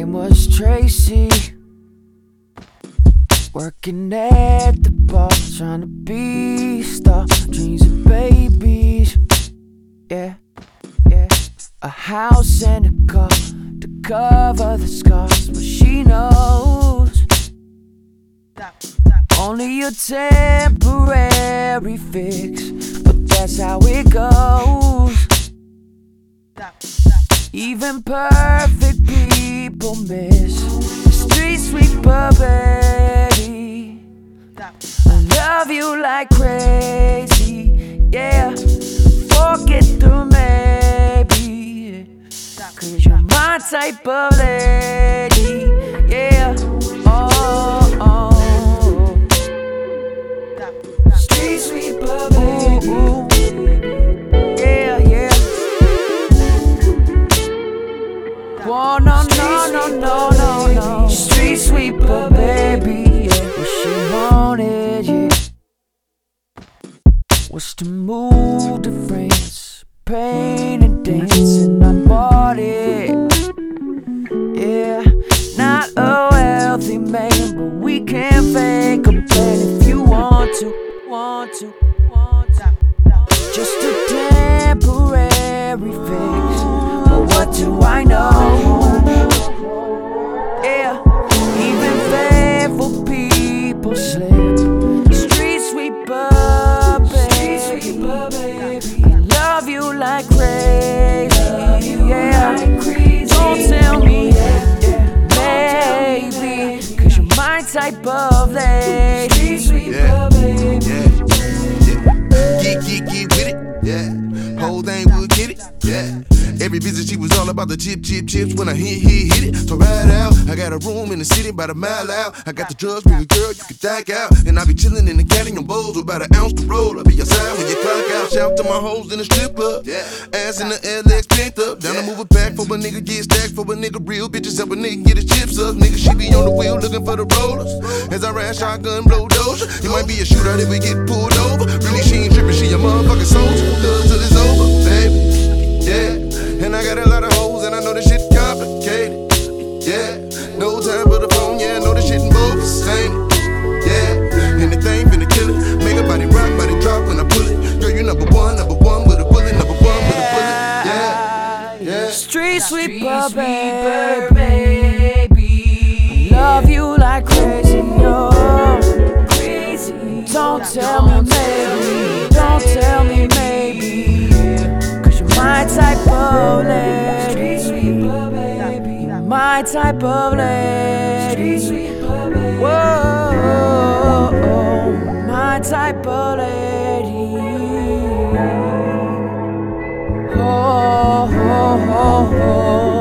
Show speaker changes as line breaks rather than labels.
name was Tracy, working at the bar, trying to be a star, dreams of babies. Yeah, yeah. A house and a car to cover the scars, but she knows only a temporary fix, but that's how it goes. Even perfect people miss the street sweeper, baby. I love you like crazy, yeah. Forget the maybe, 'cause you're my type of lady, yeah. Oh. Street sweeper, baby. Ooh. Oh, no. Street sweeper, baby, yeah. What she wanted, yeah, was to move to France, paint and dance, and I bought it. Yeah, not a wealthy man, but we can fake a plan if you want to. Just a temporary fix, but what do I know? Yeah, even faithful people slip. Street sweeper, baby. I love you like crazy, yeah. Don't tell me, maybe, 'cause you're my type of lady.
Yeah. Get with it, yeah. Whole thing would get it, yeah. Every visit she was all about the chips. When I hit it. So right out, I got a room in the city about a mile out. I got the drugs, bring a girl, you can tag out. And I be chillin' in the caddy on bowls with about an ounce to roll. I be outside when you clock out. Shout to my hoes in the strip club, yeah. Ass in the LX picked up. Down to move it back for a nigga get stacked, for a nigga real bitches help a nigga get his chips up. Nigga, she be on the wheel looking for the rollers. As I ride shotgun, blow doja. You might be a shootout if we get pulled over. Really, she ain't trippin', she a motherfucking soldier. Love till it's over, baby, yeah. And I got a lot of hoes and I know this shit complicated, yeah. No time for the phone, yeah, I know this shit in both same, yeah. And the thing finna kill it, make a body rock, body drop when I pull it. Girl, you number one with a bullet, number one with a bullet, yeah.
Street sweeper, baby. I love you like crazy, no. Don't tell me maybe, 'cause you're my type of lady. My type of lady. Whoa, my type of lady. Oh.